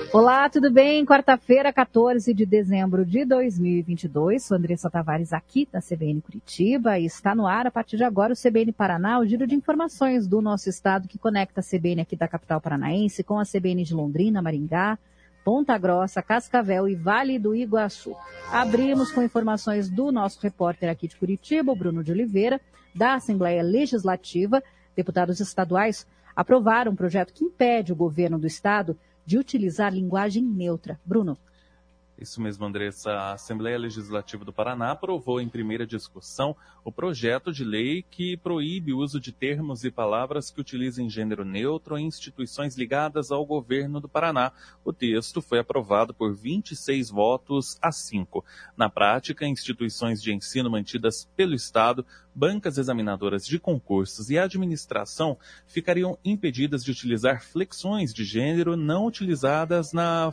Olá, tudo bem? Quarta-feira, 14 de dezembro de 2022. Sou Andressa Tavares aqui da CBN Curitiba e está no ar a partir de agora o CBN Paraná, o giro de informações do nosso estado que conecta a CBN aqui da capital paranaense com a CBN de Londrina, Maringá, Ponta Grossa, Cascavel e Vale do Iguaçu. Abrimos com informações do nosso repórter aqui de Curitiba, o Bruno de Oliveira, da Assembleia Legislativa. Deputados estaduais aprovaram um projeto que impede o governo do estado de utilizar linguagem neutra. Bruno. Isso mesmo, Andressa. A Assembleia Legislativa do Paraná aprovou em primeira discussão o projeto de lei que proíbe o uso de termos e palavras que utilizem gênero neutro em instituições ligadas ao governo do Paraná. O texto foi aprovado por 26 votos a 5. Na prática, instituições de ensino mantidas pelo Estado, bancas examinadoras de concursos e administração ficariam impedidas de utilizar flexões de gênero não utilizadas na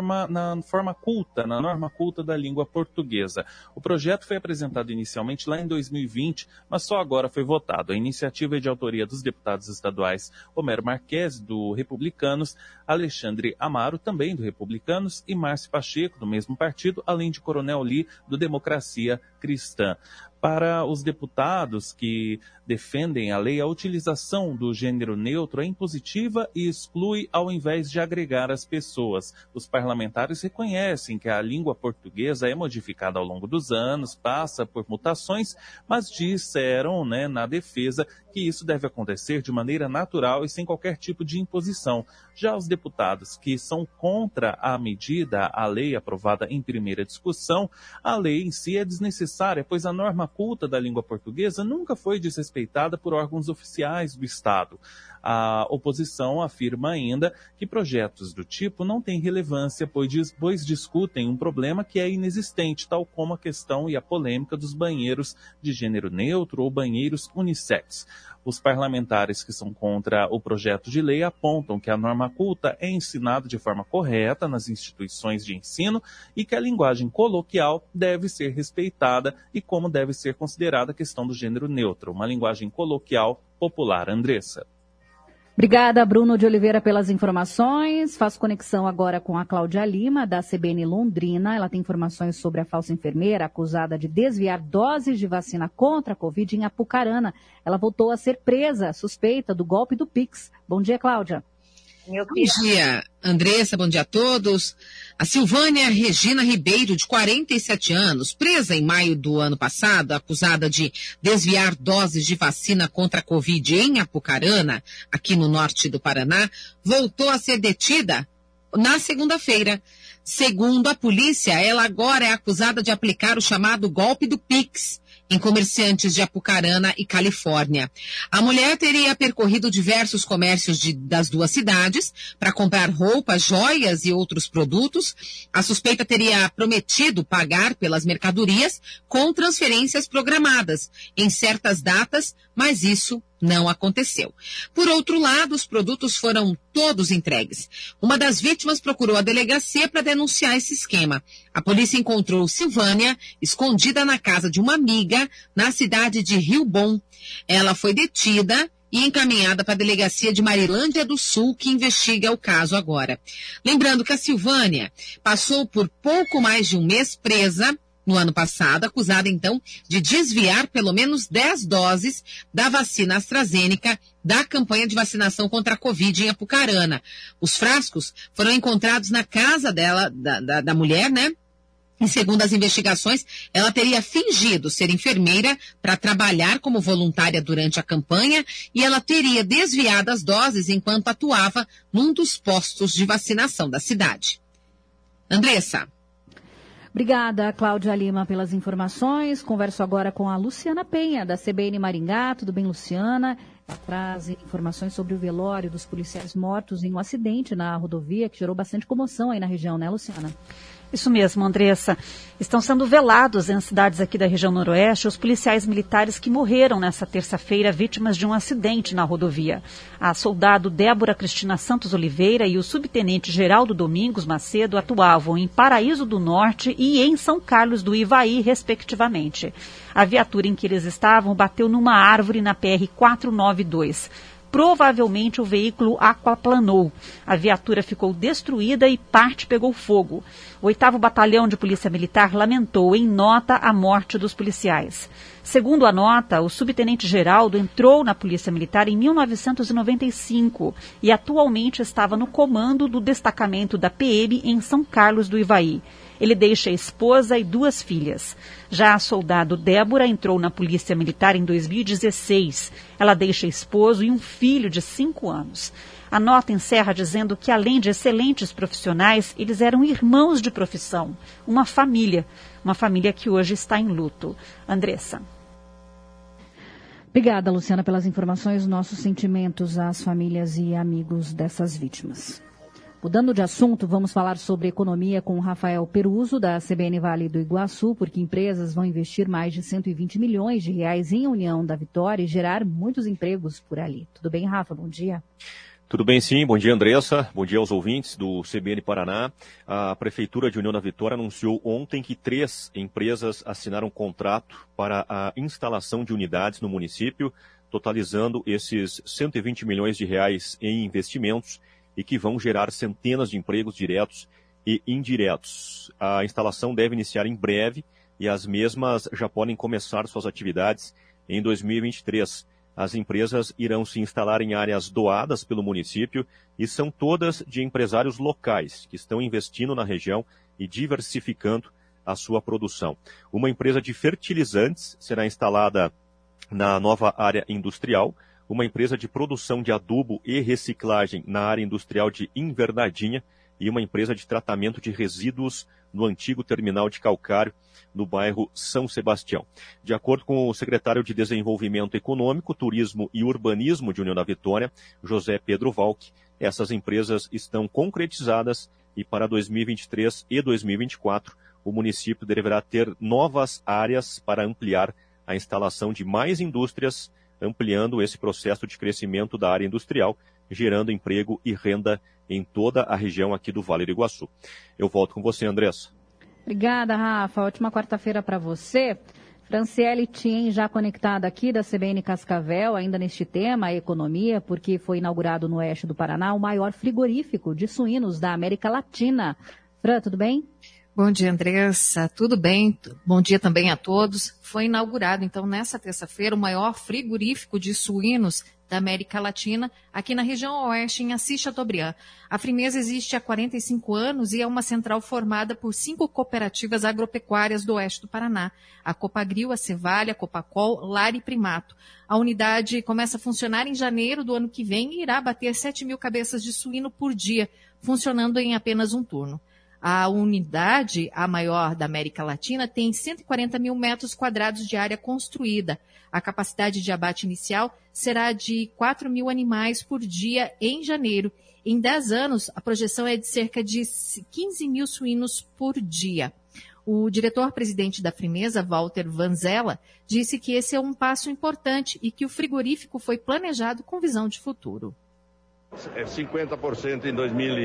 forma culta, na norma culta da língua portuguesa. O projeto foi apresentado inicialmente lá em 2020, mas só agora foi votado. A iniciativa é de autoria dos deputados estaduais Homero Marques, do Republicanos, Alexandre Amaro, também do Republicanos, e Márcio Pacheco, do mesmo partido, além de Coronel Lee, do Democracia Cristã. Para os deputados que defendem a lei, a utilização do gênero neutro é impositiva e exclui ao invés de agregar as pessoas. Os parlamentares reconhecem que a língua portuguesa é modificada ao longo dos anos, passa por mutações, mas disseram, na defesa, que isso deve acontecer de maneira natural e sem qualquer tipo de imposição. Já os deputados que são contra a medida, a lei aprovada em primeira discussão, a lei em si é desnecessária, pois a norma culta da língua portuguesa nunca foi desrespeitada por órgãos oficiais do Estado. A oposição afirma ainda que projetos do tipo não têm relevância, pois discutem um problema que é inexistente, tal como a questão e a polêmica dos banheiros de gênero neutro ou banheiros unissex. Os parlamentares que são contra o projeto de lei apontam que a norma culta é ensinada de forma correta nas instituições de ensino e que a linguagem coloquial deve ser respeitada e como deve ser considerada a questão do gênero neutro, uma linguagem coloquial popular. Andressa. Obrigada, Bruno de Oliveira, pelas informações. Faço conexão agora com a Cláudia Lima, da CBN Londrina. Ela tem informações sobre a falsa enfermeira acusada de desviar doses de vacina contra a Covid em Apucarana. Ela voltou a ser presa, suspeita do golpe do Pix. Bom dia, Cláudia. Bom dia, Andressa, bom dia a todos. A Silvânia Regina Ribeiro, de 47 anos, presa em maio do ano passado, acusada de desviar doses de vacina contra a Covid em Apucarana, aqui no norte do Paraná, voltou a ser detida na segunda-feira. Segundo a polícia, ela agora é acusada de aplicar o chamado golpe do Pix em comerciantes de Apucarana e Califórnia. A mulher teria percorrido diversos comércios das duas cidades para comprar roupas, joias e outros produtos. A suspeita teria prometido pagar pelas mercadorias com transferências programadas em certas datas, mas isso não aconteceu. Por outro lado, os produtos foram todos entregues. Uma das vítimas procurou a delegacia para denunciar esse esquema. A polícia encontrou Silvânia escondida na casa de uma amiga na cidade de Rio Bom. Ela foi detida e encaminhada para a delegacia de Marilândia do Sul, que investiga o caso agora. Lembrando que a Silvânia passou por pouco mais de um mês presa no ano passado, acusada então de desviar pelo menos 10 doses da vacina AstraZeneca da campanha de vacinação contra a Covid em Apucarana. Os frascos foram encontrados na casa dela, da mulher, E segundo as investigações, ela teria fingido ser enfermeira para trabalhar como voluntária durante a campanha e ela teria desviado as doses enquanto atuava num dos postos de vacinação da cidade. Andressa. Obrigada, Cláudia Lima, pelas informações. Converso agora com a Luciana Penha, da CBN Maringá. Tudo bem, Luciana? Ela traz informações sobre o velório dos policiais mortos em um acidente na rodovia que gerou bastante comoção aí na região, né, Luciana? Isso mesmo, Andressa. Estão sendo velados em cidades aqui da região noroeste os policiais militares que morreram nessa terça-feira vítimas de um acidente na rodovia. A soldado Débora Cristina Santos Oliveira e o subtenente Geraldo Domingos Macedo atuavam em Paraíso do Norte e em São Carlos do Ivaí, respectivamente. A viatura em que eles estavam bateu numa árvore na PR-492. Provavelmente o veículo aquaplanou. A viatura ficou destruída e parte pegou fogo. O 8º Batalhão de Polícia Militar lamentou em nota a morte dos policiais. Segundo a nota, o subtenente Geraldo entrou na Polícia Militar em 1995 e atualmente estava no comando do destacamento da PM em São Carlos do Ivaí. Ele deixa a esposa e 2 filhas. Já a soldado Débora entrou na Polícia Militar em 2016. Ela deixa esposo e um filho de 5 anos. A nota encerra dizendo que, além de excelentes profissionais, eles eram irmãos de profissão, uma família que hoje está em luto. Andressa. Obrigada, Luciana, pelas informações. Nossos sentimentos às famílias e amigos dessas vítimas. Mudando de assunto, vamos falar sobre economia com o Rafael Peruso, da CBN Vale do Iguaçu, porque empresas vão investir mais de 120 milhões de reais em União da Vitória e gerar muitos empregos por ali. Tudo bem, Rafa? Bom dia. Tudo bem, sim. Bom dia, Andressa. Bom dia aos ouvintes do CBN Paraná. A Prefeitura de União da Vitória anunciou ontem que 3 empresas assinaram contrato para a instalação de unidades no município, totalizando esses 120 milhões de reais em investimentos e que vão gerar centenas de empregos diretos e indiretos. A instalação deve iniciar em breve e as mesmas já podem começar suas atividades em 2023. As empresas irão se instalar em áreas doadas pelo município e são todas de empresários locais que estão investindo na região e diversificando a sua produção. Uma empresa de fertilizantes será instalada na nova área industrial, uma empresa de produção de adubo e reciclagem na área industrial de Invernadinha e uma empresa de tratamento de resíduos no antigo terminal de calcário no bairro São Sebastião. De acordo com o secretário de Desenvolvimento Econômico, Turismo e Urbanismo de União da Vitória, José Pedro Valk, essas empresas estão concretizadas e para 2023 e 2024 o município deverá ter novas áreas para ampliar a instalação de mais indústrias, ampliando esse processo de crescimento da área industrial, gerando emprego e renda em toda a região aqui do Vale do Iguaçu. Eu volto com você, Andressa. Obrigada, Rafa. Ótima quarta-feira para você. Franciele Tien, já conectada aqui da CBN Cascavel, ainda neste tema, a economia, porque foi inaugurado no oeste do Paraná o maior frigorífico de suínos da América Latina. Fran, tudo bem? Bom dia, Andressa. Tudo bem? Bom dia também a todos. Foi inaugurado, então, nessa terça-feira, o maior frigorífico de suínos da América Latina, aqui na região oeste, em Assis Chateaubriand. A Frimeza existe há 45 anos e é uma central formada por 5 cooperativas agropecuárias do oeste do Paraná. A Copagril, a Cevalha, a Copacol, Lar e Primato. A unidade começa a funcionar em janeiro do ano que vem e irá bater 7 mil cabeças de suíno por dia, funcionando em apenas um turno. A unidade, a maior da América Latina, tem 140 mil metros quadrados de área construída. A capacidade de abate inicial será de 4 mil animais por dia em janeiro. Em 10 anos, a projeção é de cerca de 15 mil suínos por dia. O diretor-presidente da Frimeza, Walter Vanzella, disse que esse é um passo importante e que o frigorífico foi planejado com visão de futuro. 50% em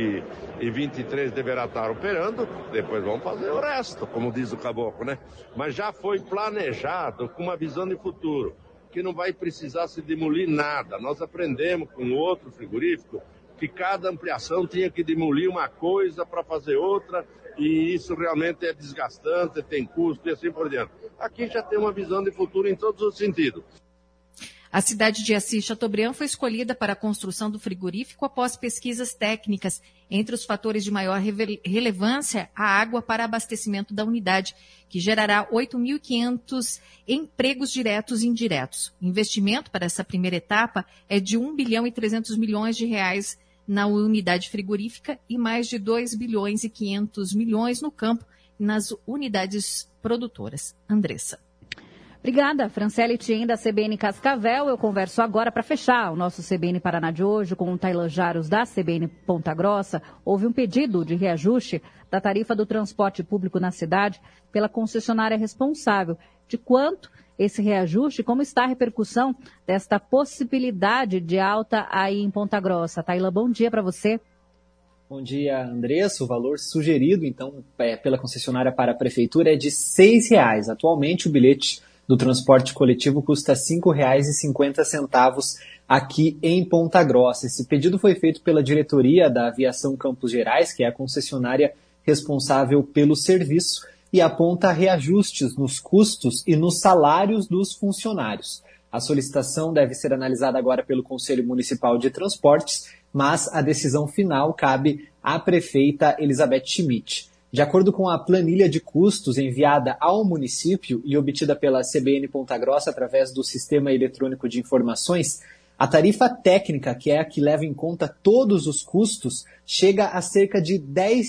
2023 deverá estar operando, depois vamos fazer o resto, como diz o caboclo, né? Mas já foi planejado com uma visão de futuro, que não vai precisar se demolir nada. Nós aprendemos com outro frigorífico que cada ampliação tinha que demolir uma coisa para fazer outra, e isso realmente é desgastante, tem custo e assim por diante. Aqui já tem uma visão de futuro em todos os sentidos. A cidade de Assis Chateaubriand foi escolhida para a construção do frigorífico após pesquisas técnicas. Entre os fatores de maior relevância, a água para abastecimento da unidade, que gerará 8.500 empregos diretos e indiretos. O investimento para essa primeira etapa é de 1 bilhão e 300 milhões de reais na unidade frigorífica e mais de 2 bilhões e 500 milhões no campo e nas unidades produtoras. Andressa. Obrigada, Franciele Tien, da CBN Cascavel. Eu converso agora para fechar o nosso CBN Paraná de hoje com o Tailan Jaros, da CBN Ponta Grossa. Houve um pedido de reajuste da tarifa do transporte público na cidade pela concessionária responsável. De quanto esse reajuste e como está a repercussão desta possibilidade de alta aí em Ponta Grossa? Tailan, bom dia para você. Bom dia, Andressa. O valor sugerido, então, pela concessionária para a prefeitura é de R$ 6,00. Atualmente, o bilhete do transporte coletivo custa R$ 5,50 aqui em Ponta Grossa. Esse pedido foi feito pela diretoria da Aviação Campos Gerais, que é a concessionária responsável pelo serviço, e aponta reajustes nos custos e nos salários dos funcionários. A solicitação deve ser analisada agora pelo Conselho Municipal de Transportes, mas a decisão final cabe à prefeita Elizabeth Schmidt. De acordo com a planilha de custos enviada ao município e obtida pela CBN Ponta Grossa através do Sistema Eletrônico de Informações, a tarifa técnica, que é a que leva em conta todos os custos, chega a cerca de R$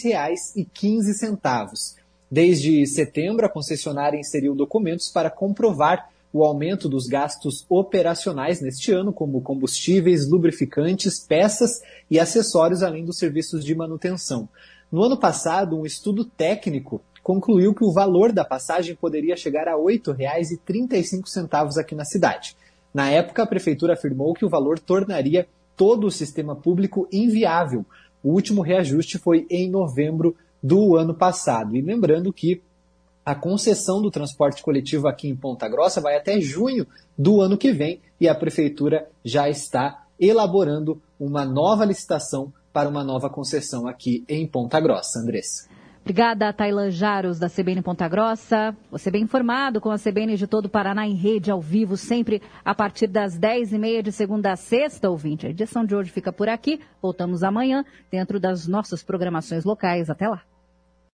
10,15. Desde setembro, a concessionária inseriu documentos para comprovar o aumento dos gastos operacionais neste ano, como combustíveis, lubrificantes, peças e acessórios, além dos serviços de manutenção. No ano passado, um estudo técnico concluiu que o valor da passagem poderia chegar a R$ 8,35 aqui na cidade. Na época, a prefeitura afirmou que o valor tornaria todo o sistema público inviável. O último reajuste foi em novembro do ano passado. E lembrando que a concessão do transporte coletivo aqui em Ponta Grossa vai até junho do ano que vem e a prefeitura já está elaborando uma nova licitação para uma nova concessão aqui em Ponta Grossa. Andressa. Obrigada, Tailan Jaros, da CBN Ponta Grossa. Você bem informado com a CBN de todo o Paraná em rede, ao vivo, sempre a partir das 10h30 de segunda a sexta, ouvinte. A edição de hoje fica por aqui. Voltamos amanhã dentro das nossas programações locais. Até lá.